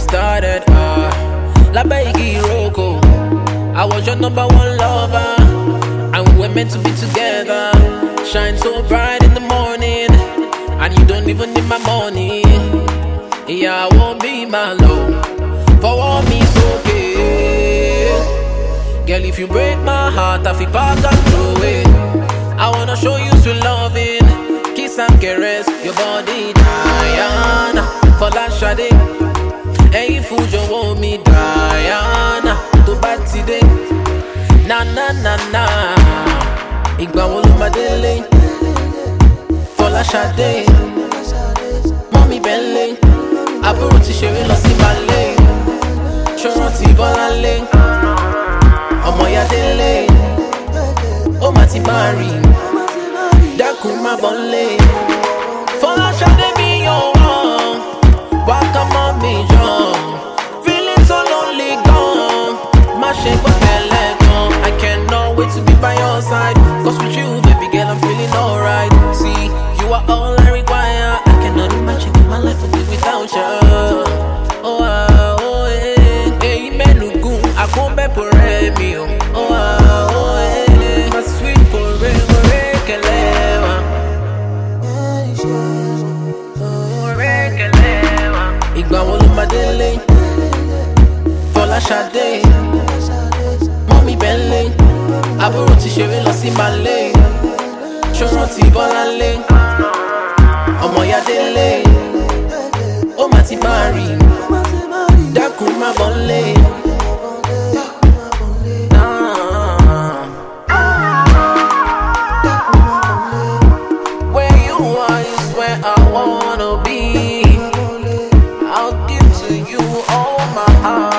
started. La Baby Roko, I was your number one lover, and we were meant to be together. Shine so bright in the morning, and you don't even need my money. Yeah, I won't be my love. For me, it's okay. Girl, if you break my heart, I feel back and throw it. I wanna show you sweet loving, kiss and caress your body, Diana. For that shade, hey, food you want me, Diana. To bat today, na na na na. Igba wolo madele, for that shade, mommy Bentley. Àbúrò ti ṣeré lọ sí balẹ̀, ṣọ́rọ́ ti bọ́lá lé, ọmọ ya délé, ó má ti máa rí, dákun má bọ́ lé. Fọláṣadé mi yàn wọ́n, wá ká mọ́ mi jọ, feeling so lonely gan, má ṣe gbọ́ tẹ́lẹ̀ gan. I cannot wait to be by your side, cause with you baby girl I'm feeling alright. See, you are all I require, I cannot imagine what my life would be without you. Oh, oh, eh, eh, menugun, akombe pore mi o. Oh, oh, eh, my sweet pore kelewa. Pore kelewa. Igba wo lo ma délé, Fọláṣadé, mommy Bentley. Àbúrò ti ṣeré lọ sí Malé, ṣọ́rọ́ ti bọ́lá lé, ọmọ ya délé, ó má ti máa rí, dákun má bọ́ lé. Where you are is where I wanna be. I'll give to you all my heart.